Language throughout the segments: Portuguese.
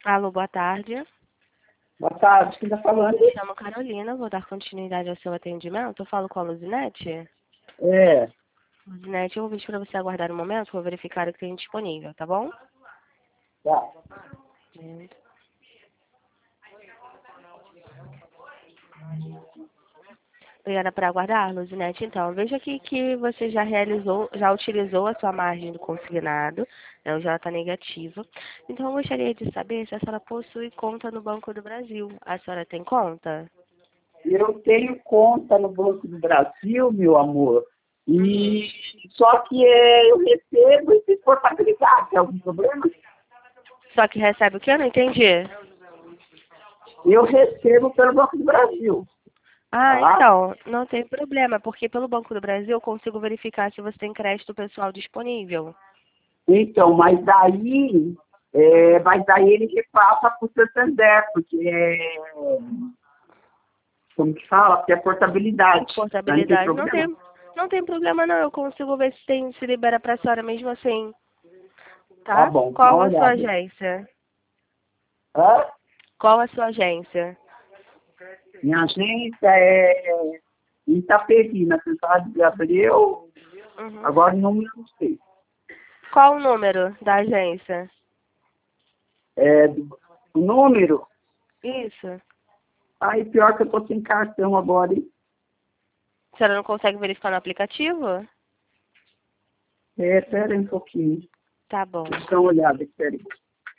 Alô, boa tarde. Boa tarde, quem está falando? Me chamo Carolina, vou dar continuidade ao seu atendimento. Eu falo com a Luzinete. É, Luzinete, eu vou pedir para você aguardar um momento, vou verificar o que tem disponível, tá bom? tá. Obrigada por aguardar, Luzinete. Então, veja aqui que você já utilizou a sua margem do consignado, né, já está negativa. Então, eu gostaria de saber se a senhora possui conta no Banco do Brasil. A senhora tem conta? Eu tenho conta no Banco do Brasil, meu amor, e só que eu recebo esse portabilidade, tem algum problema? Só que recebe o quê? Eu não entendi. Eu recebo pelo Banco do Brasil, Ah, tá? então, não tem problema, porque pelo Banco do Brasil eu consigo verificar se você tem crédito pessoal disponível. Então, mas daí ele repassa para o Santander, porque como que fala? Porque é portabilidade, tá? Não tem Portabilidade. problema? Não tem problema não, eu consigo ver se libera pra senhora mesmo assim, Tá tá? bom, dá Qual uma a sua olhada. agência? Hã? Qual a sua agência? Minha agência é em Itapevi, na Central de Abreu. Uhum. Agora não me sei. Qual o número da agência? O número, Isso. aí pior que eu tô sem cartão agora, hein? A senhora não consegue verificar no aplicativo? Pera aí um pouquinho. Tá bom. Deixa eu dar uma olhada, espera aí.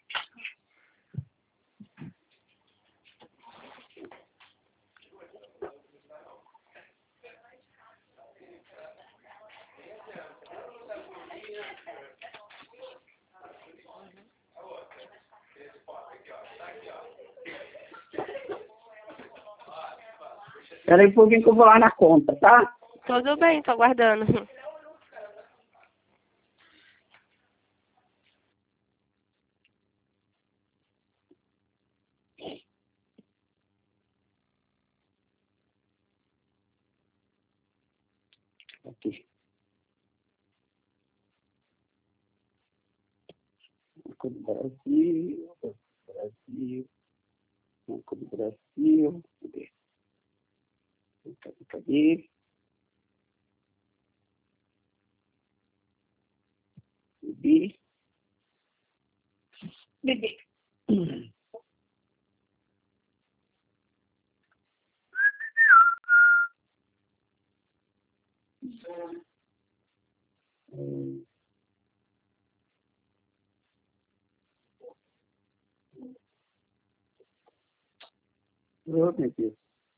Espera aí um pouquinho que eu vou lá na conta, tá? Tudo bem, tô aguardando. Aqui. Banco do Brasil, Banco do Brasil. Cadê? Cadê? Cadê? Cadê? Oh, meu Deus.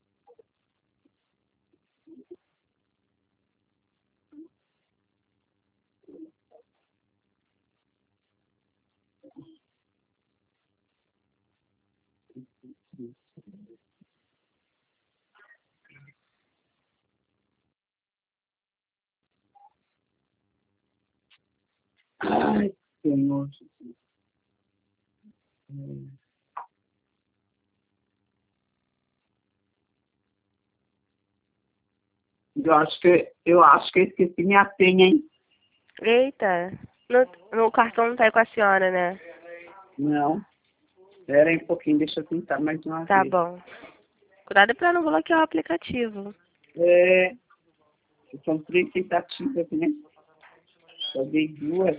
Ai, Senhor Jesus. Eu acho que eu esqueci minha senha, hein? Eita, no cartão não tá aí com a senhora, né? Não. Espera aí um pouquinho, deixa eu tentar mais uma Tá vez. bom. Cuidado pra não bloquear o aplicativo. É, são 3 tentativas, né? Só dei 2.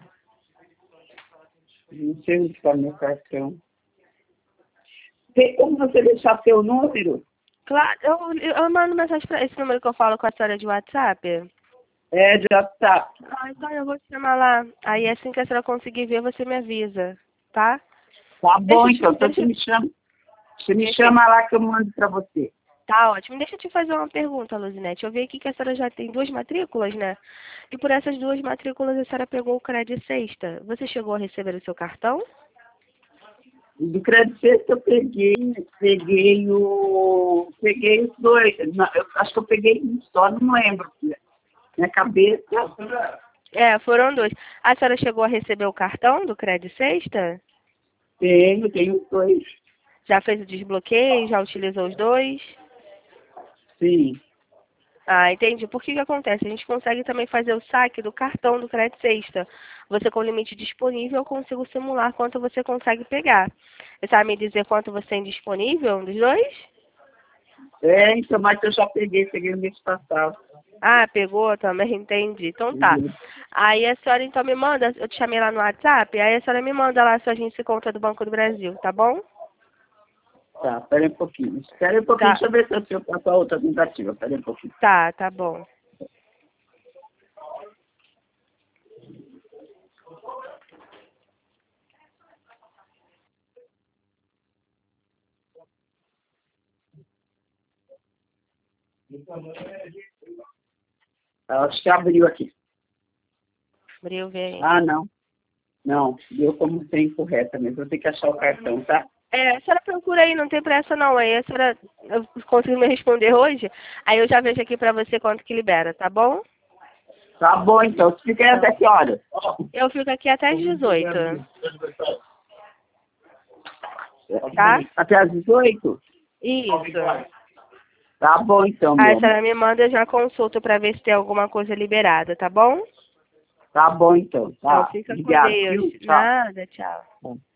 Não sei onde está meu cartão. Tem como você deixar seu número? Claro, eu mando mensagem pra esse número que eu falo com a senhora de WhatsApp. É, já tá. Ah, então eu vou te chamar lá. Aí assim que a senhora conseguir ver, você me avisa, tá? Tá bom, Deixa, então. Então deixa, você me deixa, chama lá que eu mando para você. tá ótimo. Deixa eu te fazer uma pergunta, Luzinete. Eu vi aqui que a senhora já tem 2 matrículas, né? E por essas 2 matrículas a senhora pegou o crédito sexta. Você chegou a receber o seu cartão? Do crédito sexto eu peguei os dois. Não, eu acho que eu peguei um só, não lembro. Minha cabeça. É, foram 2. A senhora chegou a receber o cartão do crédito sexta? Tenho os dois. Já fez o desbloqueio? Já utilizou os 2? Sim. Ah, entendi. Por que que acontece? A gente consegue também fazer o saque do cartão do Crédito Sexta. Você com o limite disponível, eu consigo simular quanto você consegue pegar. Você sabe me dizer quanto você tem disponível, um dos dois? Então, mas eu já peguei no mês passado. Ah, pegou também, entendi. Então tá. Uhum. Aí a senhora então me manda, eu te chamei lá no WhatsApp, aí a senhora me manda lá a sua agência e conta do Banco do Brasil, tá bom? Tá, espera um pouquinho. Espera um pouquinho, Tá, deixa eu ver se eu faço a outra tentativa. Espera um pouquinho. tá bom. Acho que abriu aqui. Abriu, vem. Ah, não. Não, deu como ser incorreta mesmo. Eu tenho que achar o cartão, tá? A senhora procura aí, não tem pressa não. Aí a senhora conseguiu me responder hoje, aí eu já vejo aqui pra você quanto que libera, tá bom? Tá bom, então. Você fica aí até que horas? Eu fico aqui até às 18, tá? Até às 18? Isso. Tá bom, então, Aí meu a amor. senhora me manda, eu já consulto pra ver se tem alguma coisa liberada, tá bom? Tá bom, então. Então Tá. fica com Obrigado, Deus. viu? Tchau. Nada, tchau.